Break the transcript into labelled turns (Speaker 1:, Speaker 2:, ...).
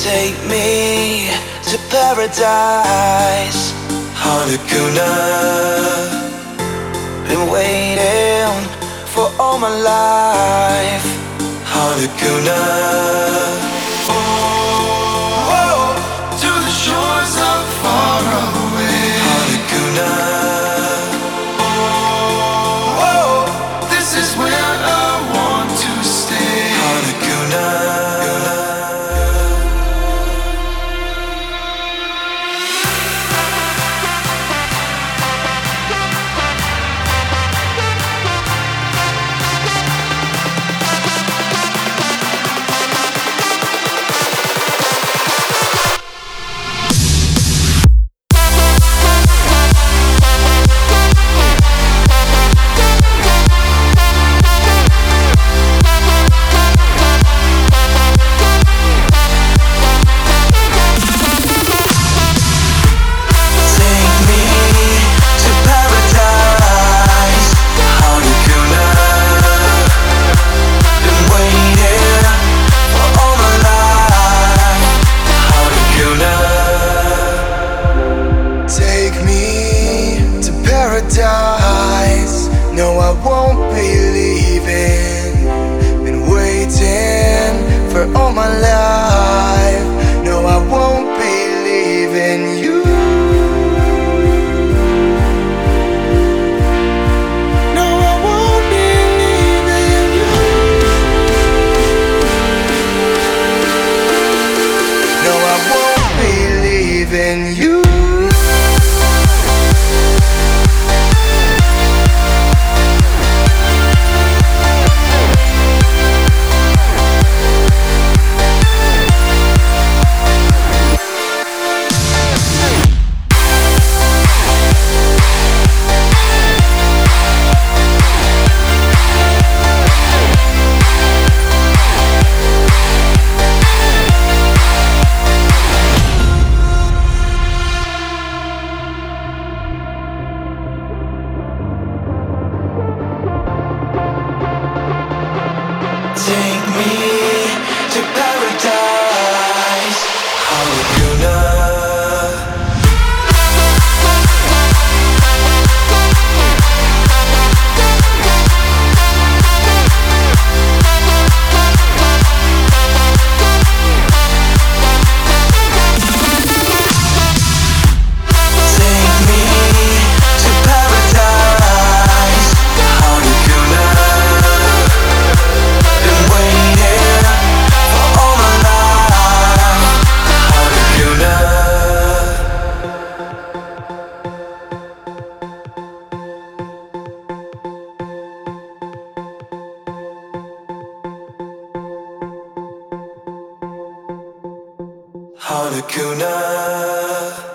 Speaker 1: Take me to paradise, Harikuna. Been waiting for all my life, Harikuna. Oh, to the shores of far away, Harikuna. Oh, this is where I want to stay, Harikuna. No, I won't be leaving. Been waiting for all my life. No, I won't be leaving you. No, I won't be leaving you. No, I won't be leaving you. Take me to paradise, Harikuna. Harikuna.